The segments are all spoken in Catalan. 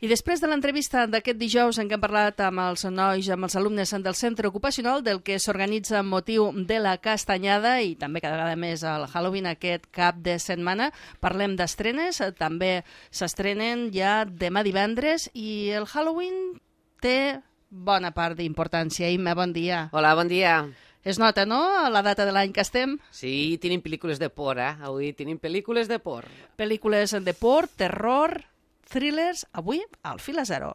I després de l'entrevista d'aquest dijous en què hem parlat amb els nois, amb els alumnes del centre ocupacional del que s'organitza amb motiu de la Castanyada i també cada vegada més el Halloween aquest cap de setmana, parlem d'estrenes, també s'estrenen ja demà divendres i el Halloween té bona part d'importància. Imma, bon dia. Hola, bon dia. Es nota, no?, la data de l'any que estem? Sí, tenim pel·lícules de por, Avui tenim pel·lícules de por. Pel·lícules de por, terror, thrillers, avui al Fil a Zero.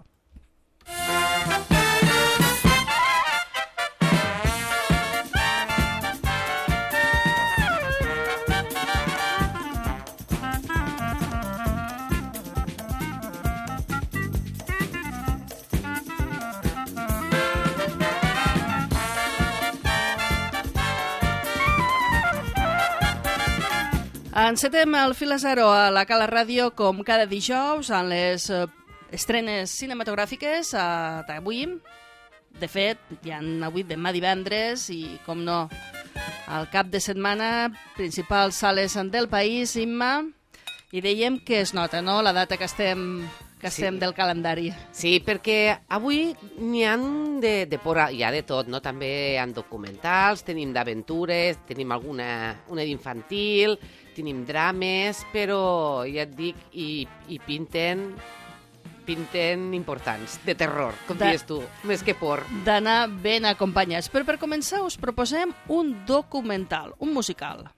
Encetem el Fil a Zero a la Cala Ràdio com cada dijous en les estrenes cinematogràfiques d'avui. De fet, hi ha avui demà divendres i, com no, al cap de setmana, principals sales del país, Imma, i dèiem que es nota, no?, la data que estem del calendari. Sí, perquè avui n'hi ha de por, hi ha de tot, no? També hi ha documentals, tenim d'aventures, tenim una d'infantil, tenim drames, però ja et dic, i pinten importants, de terror, com dius tu, més que por. D'anar ben acompanyats. Però per començar us proposem un documental, un musical.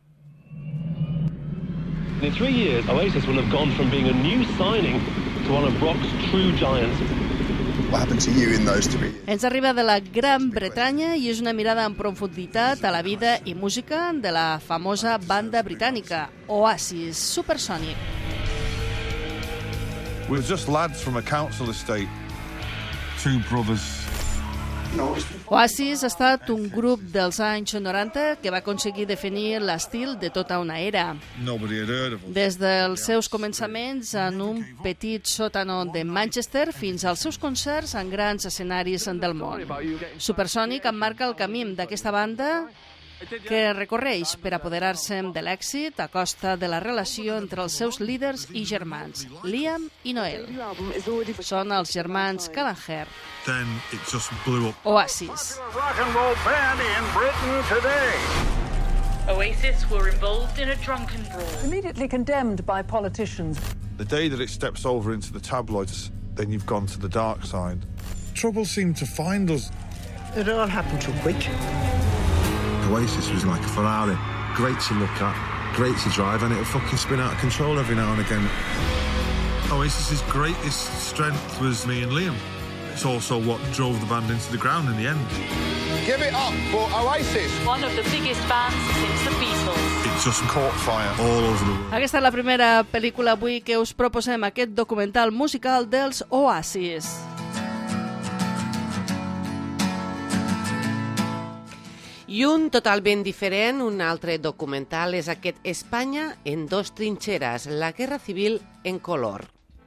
In 3 years, Oasis will have gone from being a new signing to one of rock's true giants. What happened to you in those 3 years? Ens arriba de la Gran Bretanya i és una mirada en profunditat a la vida i música de la famosa banda britànica, Oasis, Supersonic. We're just lads from a council estate. Two brothers. Oasis ha estat un grup dels anys 90 que va aconseguir definir l'estil de tota una era. Nobody had heard of us. Des dels seus començaments en un petit sòtano de Manchester fins als seus concerts en grans escenaris del món. Supersonic emmarca el camí d'aquesta banda que recorreix per apoderar-se de l'èxit a costa de la relació entre els seus líders i germans, Liam i Noel. Són els germans Gallagher. Then it just blew up. Oasis. Rock and roll band in Britain today. Oasis were involved in a drunken brawl. Immediately condemned by politicians. The day that it steps over into the tabloids, then you've gone to the dark side. Trouble seemed to find us. It all happened too quick. Oasis was like a Ferrari. Great to look at, great to drive, and it'll fucking spin out of control every now and again. Oasis's greatest strength was me and Liam. It's also what drove the band into the ground in the end. Give it up for Oasis. One of the biggest bands since the Beatles. It just caught fire all over the world. Aquesta és la primera pel·lícula avui que us proposem, aquest documental musical dels Oasis. I un totalment diferent, un altre documental, és aquest Espanya en dos trinxeres, la Guerra Civil en color.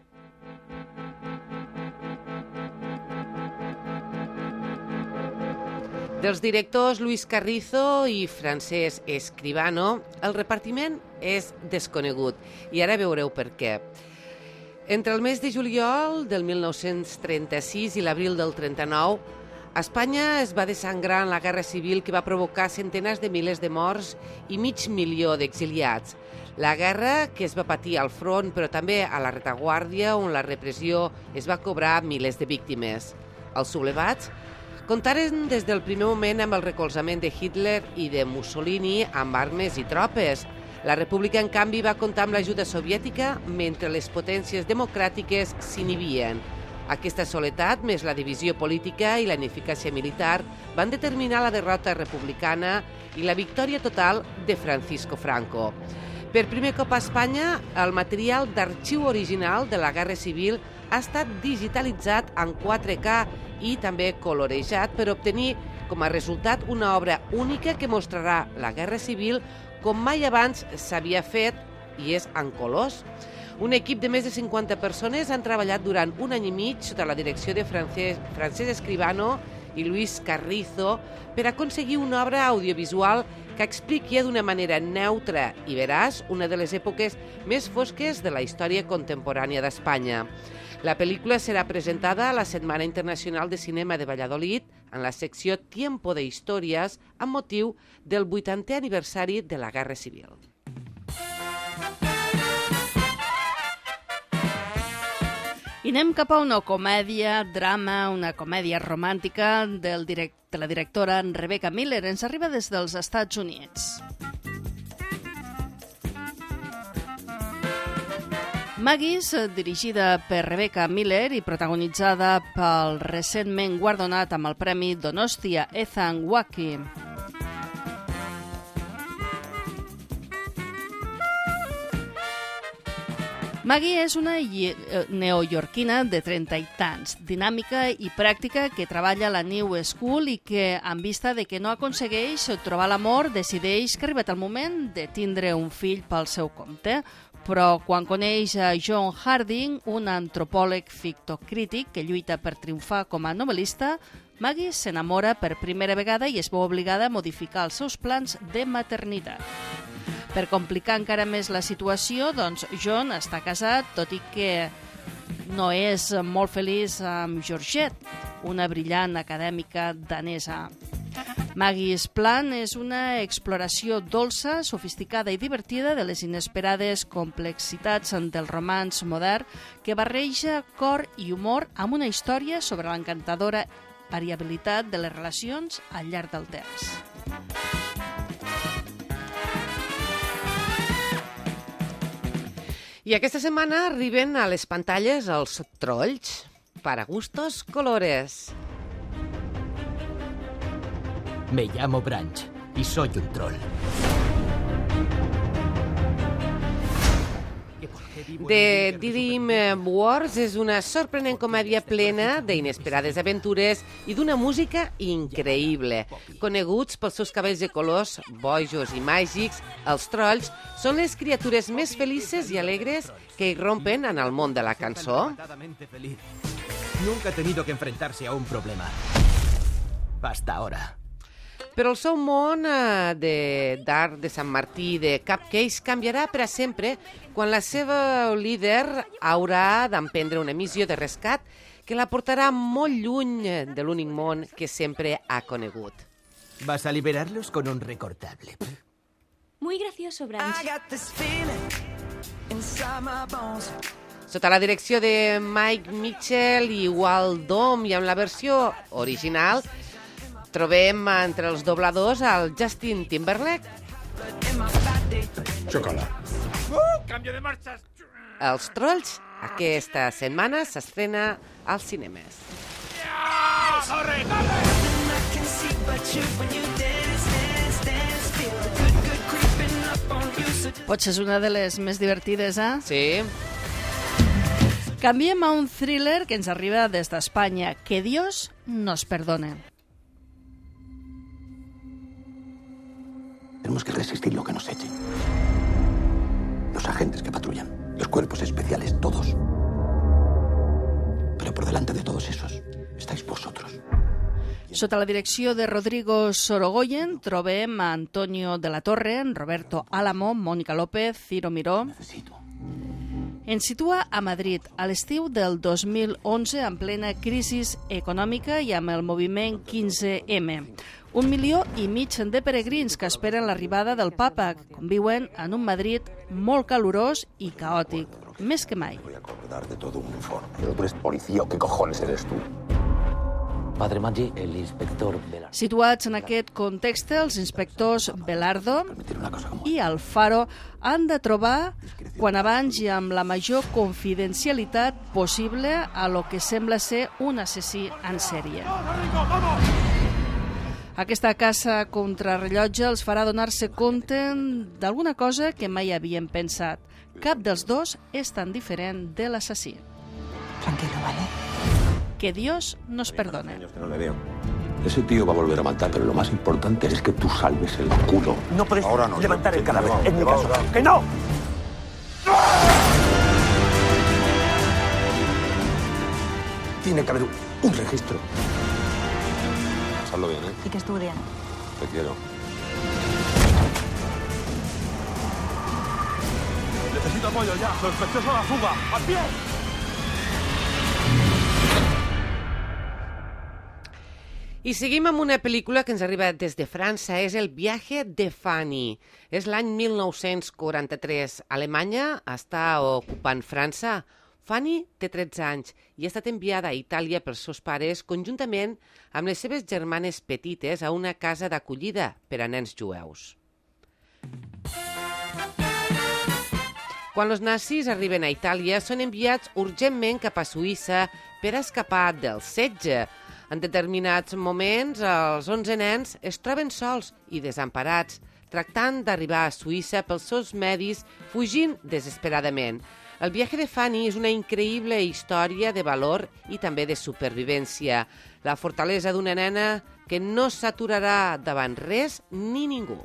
Dels directors Luis Carrizo i Francesc Escribano, el repartiment és desconegut i ara veureu per què. Entre el mes de juliol del 1936 i l'abril del 39, Espanya es va desangrar en la Guerra Civil que va provocar centenars de milers de morts i mig milió d'exiliats. La guerra que es va patir al front, però també a la retaguardia, on la repressió es va cobrar milers de víctimes. Els sublevats comptaren des del primer moment amb el recolzament de Hitler i de Mussolini amb armes i tropes. La República, en canvi, va comptar amb l'ajuda soviètica mentre les potències democràtiques s'inhibien. Aquesta soledat, més la divisió política i la ineficàcia militar, van determinar la derrota republicana i la victòria total de Francisco Franco. Per primer cop a Espanya, el material d'arxiu original de la Guerra Civil ha estat digitalitzat en 4K i també colorejat per obtenir com a resultat una obra única que mostrarà la Guerra Civil com mai abans s'havia fet i és en colors. Un equip de més de 50 persones han treballat durant un any i mig sota la direcció de Francesc Escribano i Luis Carrizo per aconseguir una obra audiovisual que expliqui d'una manera neutra i veraç una de les èpoques més fosques de la història contemporània d'Espanya. La pel·lícula serà presentada a la Setmana Internacional de Cinema de Valladolid en la secció Tiempo de Historias amb motiu del 80è aniversari de la Guerra Civil. I anem cap a una comèdia, drama, una comèdia romàntica de la directora Rebecca Miller. Ens arriba des dels Estats Units. Maggie's, dirigida per Rebecca Miller i protagonitzada pel recentment guardonat amb el Premi Donostia Ethan Hawke. Maggie és una neoyorquina de 30 i tants, dinàmica i pràctica que treballa a la New School i que, en vista de que no aconsegueix trobar l'amor, decideix que ha arribat el moment de tindre un fill pel seu compte. Però quan coneix a John Harding, un antropòleg fictocrític que lluita per triomfar com a novel·lista, Maggie s'enamora per primera vegada i es veu obligada a modificar els seus plans de maternitat. Per complicar encara més la situació, doncs John està casat, tot i que no és molt feliç amb Georgette, una brillant acadèmica danesa. Maggie's plan és una exploració dolça, sofisticada i divertida de les inesperades complexitats del romanç modern que barreja cor i humor amb una història sobre l'encantadora variabilitat de les relacions al llarg del temps. I aquesta setmana arriben a les pantalles els trolls, para gustos colores. Me llamo Branch y soy un troll. The Dream Wars és una sorprenent comèdia plena d'inesperades aventures i d'una música increïble. Coneguts pels seus cabells de colors bojos i màgics, els trolls són les criatures més felices i alegres que irrompen en el món de la cançó. Nunca ha tenido que enfrentarse a un problema. Hasta ahora. Però el seu món d'art de Sant Martí de Cupcakes canviarà per a sempre quan la seva líder haurà d'emprendre una missió de rescat que la portarà molt lluny de l'únic món que sempre ha conegut. Vas a liberarlos con un recortable. Muy gracioso, Branch. Sota la direcció de Mike Mitchell i Walt Dom i amb la versió original trobem entre els dobladors el Justin Timberlake. Xocolà. Canvio de marxes. Els trolls aquesta setmana s'estrena als cinemes. Corre! Potser és una de les més divertides, eh? Sí. Canviem a un thriller que ens arriba des d'Espanya. Que Dios nos perdone. Tenemos que resistir lo que nos echen. Los agentes que patrullan, los cuerpos especiales, todos. Pero por delante de todos esos, estáis vosotros. Sota la direcció de Rodrigo Sorogoyen trobem a Antonio de la Torre, Roberto Álamo, Mónica López, Ciro Miró. Ens situa a Madrid, a l'estiu del 2011, en plena crisi econòmica i amb el moviment 15M. 1,5 milió de peregrins que esperen l'arribada del papa, que conviuen en un Madrid molt calorós i caòtic, més que mai. Voy a acordar de todo un uniforme. Pero tú eres policía o qué cojones eres tú. Padre Maggi, el inspector Velardo. Situats en aquest context, els inspectors Velardo i Alfaro han de trobar, quan abans i amb la major confidencialitat possible, a lo que sembla ser un assassí en sèrie. Aquesta caça contrarrellotge els farà donar-se compte d'alguna cosa que mai havien pensat. Cap dels dos és tan diferent de l'assassí. Tranquilo, ¿vale? Que Dios nos perdone. No le veo. Ese tío va a volver a matar, pero lo más importante es que tú salves el culo. No puedes levantar el cadáver, en mi caso. ¡Que no! Tiene que haber un registro. pasarlo bien, ¿eh? ¿Y qué estudian? Te quiero. Necesito apoyo ya. Sospechoso a la fuga. ¡Al pie! I seguim amb una pel·lícula que ens arriba des de França, és El viaje de Fanny. És l'any 1943. Alemanya està ocupant França. Fanny té 13 anys i ha estat enviada a Itàlia pels seus pares conjuntament amb les seves germanes petites a una casa d'acollida per a nens jueus. Quan els nazis arriben a Itàlia, són enviats urgentment cap a Suïssa per escapar del setge. En determinats moments, els 11 nens es troben sols i desemparats, tractant d'arribar a Suïssa pels seus medis, fugint desesperadament. El viaje de Fanny és una increïble història de valor i també de supervivència. La fortalesa d'una nena que no s'aturarà davant res ni ningú.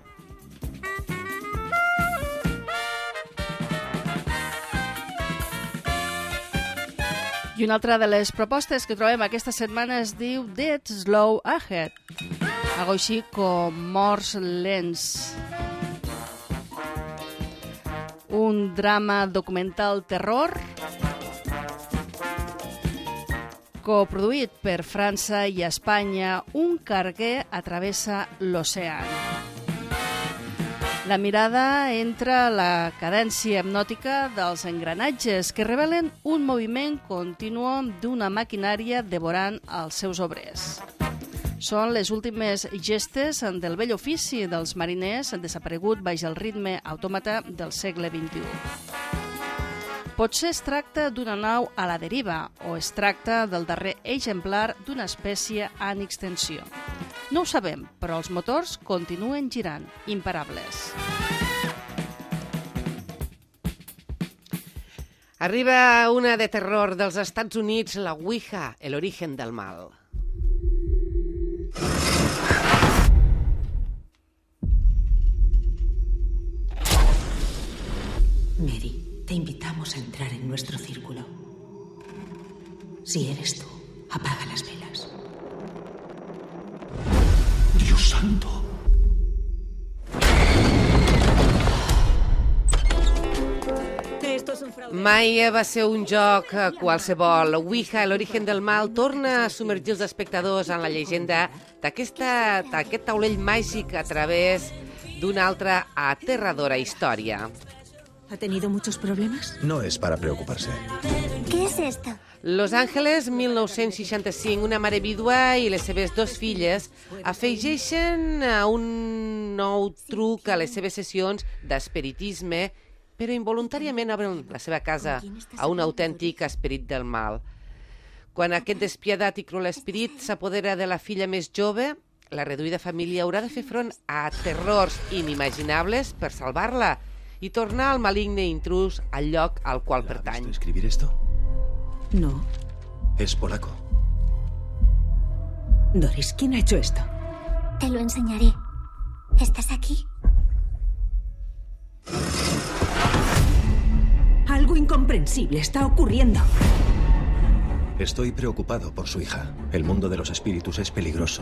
I una altra de les propostes que trobem aquesta setmana es diu Dead Slow Ahead, algo així com Morts lents. Un drama documental terror coproduït per França i Espanya. Un carguer atravessa l'oceà. La mirada entra a la cadència hipnòtica dels engranatges que revelen un moviment continu d'una maquinària devorant els seus obrers. Són les últimes gestes del vell ofici dels mariners desaparegut baix el ritme autòmata del segle XXI. Potser es tracta d'una nau a la deriva o es tracta del darrer exemplar d'una espècie en extensió. No ho sabem, però els motors continuen girant, imparables. Arriba una de terror dels Estats Units, la Ouija, el origen del mal. Mary, te invitamos a entrar en nuestro círculo. Si eres tú, apaga las velas. Dios santo. Mai va ser un joc qualsevol. Ouija, l'origen del mal, torna a submergir els espectadors en la llegenda d'aquest taulell màgic a través d'una altra aterradora història. ¿Ha tenido muchos problemas? No es para preocuparse. ¿Qué es esto? Los Angeles, 1965, una mare vídua i les seves dos filles afegeixen un nou truc a les seves sessions d'espiritisme, però involuntàriament obren la seva casa a un autèntic esperit del mal. Quan aquest despiadat i cruel esperit s'apodera de la filla més jove, la reduïda família haurà de fer front a terrors inimaginables per salvar-la i tornar al maligne intrus al lloc al qual pertany. ¿Has visto escribir esto? No. Es polaco. Doris, ¿quién ha hecho esto? Te lo enseñaré. ¿Estás aquí? Algo incomprensible está ocurriendo. Estoy preocupado por su hija. El mundo de los espíritus es peligroso.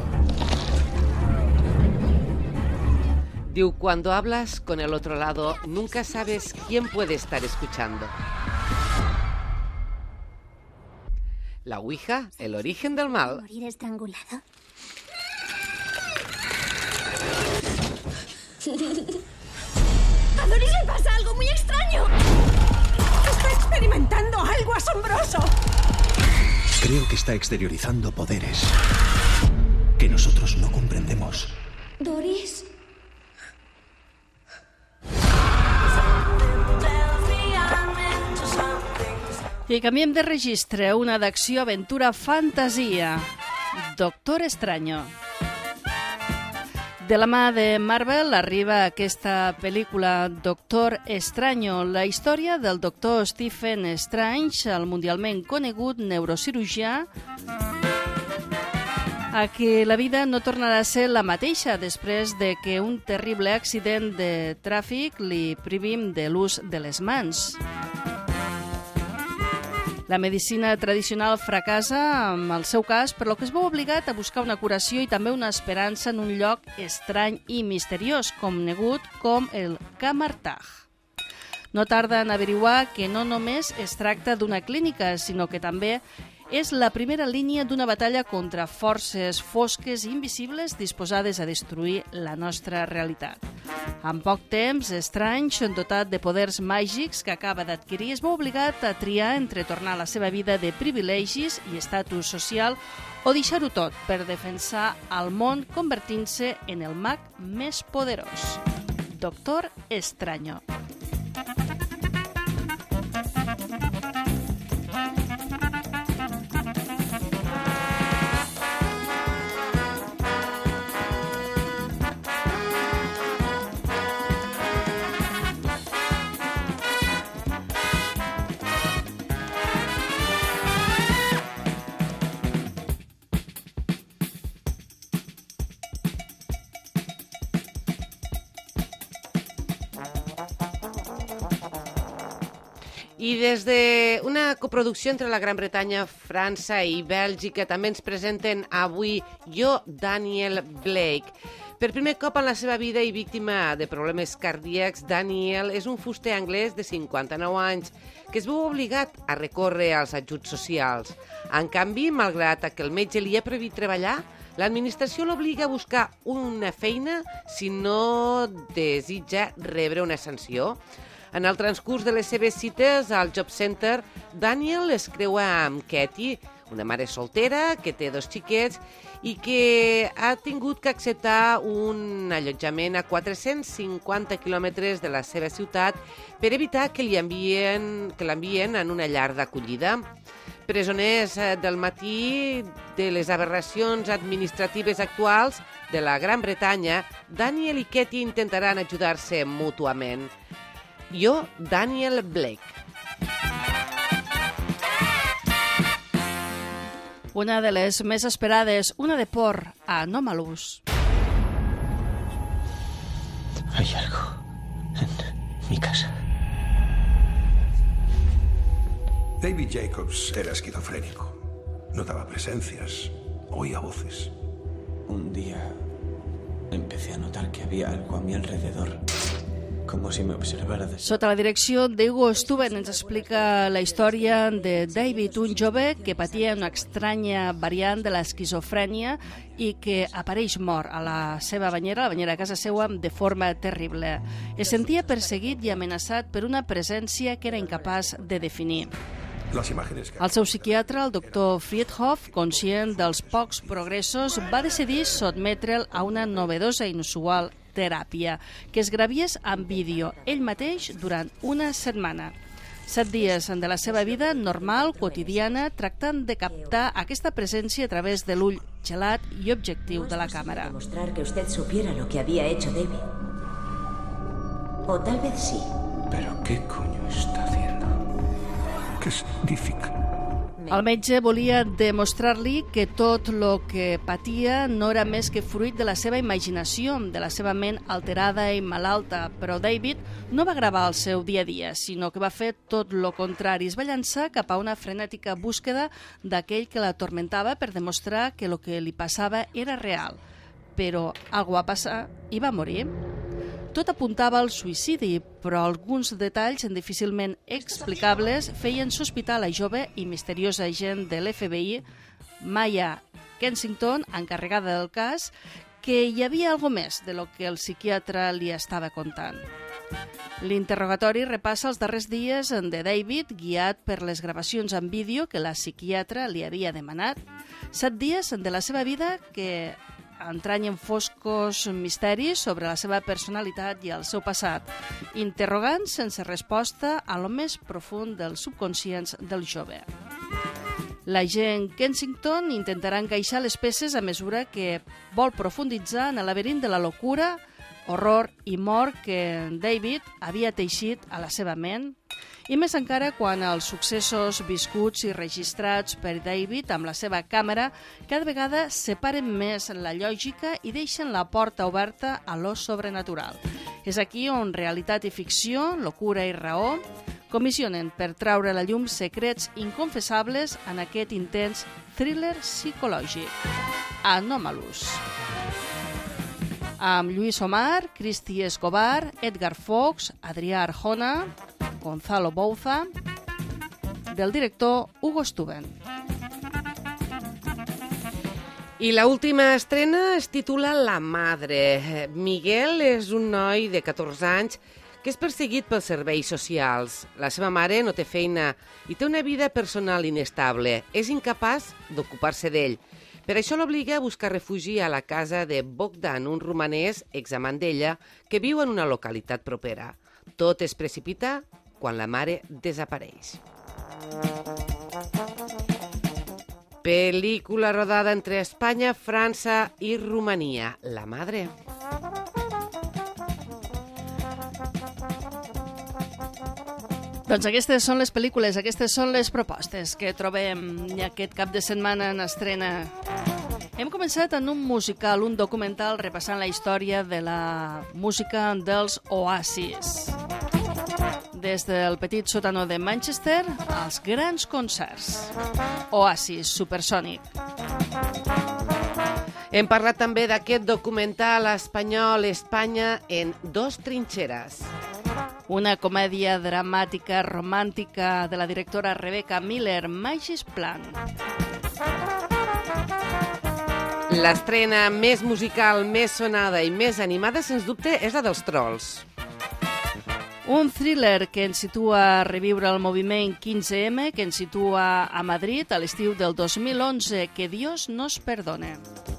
Diu, cuando hablas con el otro lado, nunca sabes quién puede estar escuchando. La Ouija, el origen del mal. ¿Morir estrangulado? ¡A Doris le pasa algo muy extraño! ¡Está experimentando algo asombroso! Creo que está exteriorizando poderes que nosotros no comprendemos. ¿Doris? I canviem de registre, una d'acció, aventura, fantasia. Doctor Extraño. De la mà de Marvel arriba aquesta pel·lícula Doctor Extraño, la història del doctor Stephen Strange, el mundialment conegut neurocirurgià, a qui la vida no tornarà a ser la mateixa després de que un terrible accident de tràfic li privim de l'ús de les mans. La medicina tradicional fracassa amb el seu cas, per lo que es veu obligat a buscar una curació i també una esperança en un lloc estrany i misteriós, conegut com el Kamartaj. No tarda en averiguar que no només es tracta d'una clínica, sinó que també és la primera línia d'una batalla contra forces fosques i invisibles disposades a destruir la nostra realitat. En poc temps, Strange, dotat de poders màgics que acaba d'adquirir, es veu obligat a triar entre tornar a la seva vida de privilegis i estatus social o deixar-ho tot per defensar el món convertint-se en el mag més poderós. Doctor Extraño. I des d'una coproducció entre la Gran Bretanya, França i Bèlgica també ens presenten avui Jo, Daniel Blake. Per primer cop en la seva vida i víctima de problemes cardíacs, Daniel és un fuster anglès de 59 anys que es veu obligat a recórrer als ajuts socials. En canvi, malgrat que el metge li ha prohibit treballar, l'administració l'obliga a buscar una feina si no desitja rebre una sanció. En el transcurs de les seves cites al Job Center, Daniel es creua amb Katie, una mare soltera que té 2 xiquets i que ha tingut que acceptar un allotjament a 450 quilòmetres de la seva ciutat per evitar que l'envien en una llar d'acollida. Presoners del matí de les aberracions administratives actuals de la Gran Bretanya, Daniel i Katie intentaran ajudar-se mútuament. Jo, Daniel Blake. Una de les més esperades, una de por, a Anomalous. Hay algo en mi casa. David Jacobs era esquizofrénico. Notaba presencias, oía voces. Un día empecé a notar que había algo a mi alrededor. Com si m'observara de... Sota la direcció d'Hugo Stuben ens explica la història de David, un jove que patia una estranya variant de l'esquizofrènia i que apareix mort a la seva banyera, la banyera de casa seva, de forma terrible. Es sentia perseguit i amenaçat per una presència que era incapaç de definir. El seu psiquiatre, el doctor Friedhoff, conscient dels pocs progressos, va decidir sotmetre'l a una novedosa i inusual teràpia, que es gravies en vídeo ell mateix durant una setmana. 7 dies de la seva vida normal, quotidiana, tractant de captar aquesta presència a través de l'ull gelat i objectiu de la càmera. Demostrar que usted supiera lo que había hecho David. O tal vez sí. ¿Pero qué coño está haciendo? ¿Qué significa? El metge volia demostrar-li que tot el que patia no era més que fruit de la seva imaginació, de la seva ment alterada i malalta, però David no va gravar el seu dia a dia, sinó que va fer tot el contrari. Es va llançar cap a una frenètica búsqueda d'aquell que l'atormentava per demostrar que el que li passava era real. Però algú va passar i va morir. Tot apuntava al suïcidi, però alguns detalls difícilment explicables feien sospitar la jove i misteriosa agent de l'FBI, Maya Kensington, encarregada del cas, que hi havia algo més de lo que el psiquiatre li estava contant. L'interrogatori repassa els darrers dies de David, guiat per les gravacions en vídeo que la psiquiatra li havia demanat. 7 dies de la seva vida que entranyen foscos misteris sobre la seva personalitat i el seu passat, interrogant sense resposta a lo més profund dels subconscients del jove. L'agent Kensington intentarà encaixar les peces a mesura que vol profunditzar en el laberint de la locura, horror i mort que David havia teixit a la seva ment, i més encara quan els successos viscuts i registrats per David amb la seva càmera cada vegada separen més la lògica i deixen la porta oberta a lo sobrenatural. És aquí on realitat i ficció, locura i raó, comissionen per traure a la llum secrets inconfessables en aquest intens thriller psicològic. Anomalous. Amb Lluís Omar, Cristi Escobar, Edgar Fox, Adrià Arjona, Gonzalo Bouza, del director Hugo Stuben. I l'última estrena es titula La Madre. Miguel és un noi de 14 anys que és perseguit pels serveis socials. La seva mare no té feina i té una vida personal inestable. És incapaç d'ocupar-se d'ell. Per això l'obliga a buscar refugi a la casa de Bogdan, un romanès examant d'ella que viu en una localitat propera. Tot es precipita quan la mare desapareix. Pel·lícula rodada entre Espanya, França i Romania. La Madre. Doncs aquestes són les pel·lícules, aquestes són les propostes que trobem aquest cap de setmana en estrena. Hem començat en un musical, un documental repassant la història de la música dels Oasis. Des del petit sòtano de Manchester als grans concerts. Oasis, Supersonic. Hem parlat també d'aquest documental espanyol Espanya en dos trinxeres. Una comèdia dramàtica romàntica de la directora Rebecca Miller, Magis Plan. L'estrena més musical, més sonada i més animada, sens dubte, és la dels Trolls. Un thriller que ens situa a reviure el moviment 15M, que ens situa a Madrid a l'estiu del 2011. Que Dios nos perdone.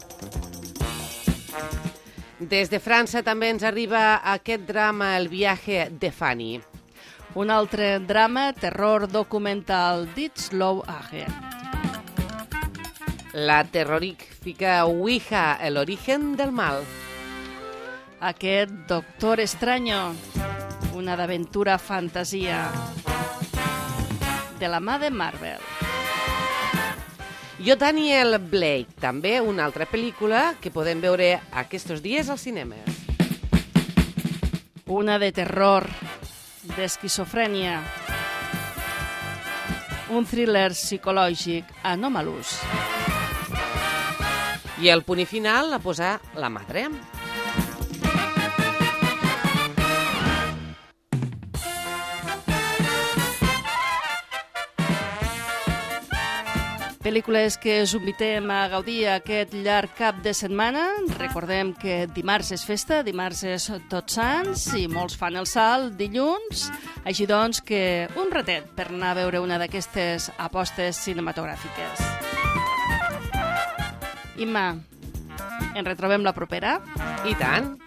Des de França també ens arriba aquest drama, El viaje de Fanny. Un altre drama, terror documental, Dit Slow Agent. La terrorífica Ouija, El origen del mal. Aquest Doctor Extraño, una d'aventura fantasia, de la mà de Marvel. Jo, Daniel Blake, també una altra pel·lícula que podem veure aquests dies al cinema. Una de terror, d'esquizofrènia. Un thriller psicològic, Anomalous. I el punt final a posar La Madre. Pel·lícules que us invitem a gaudir aquest llarg cap de setmana. Recordem que dimarts és festa, dimarts és Tots Sants i molts fan el salt dilluns. Així doncs que un ratet per anar a veure una d'aquestes apostes cinematogràfiques. Imma, ens retrobem la propera? I tant!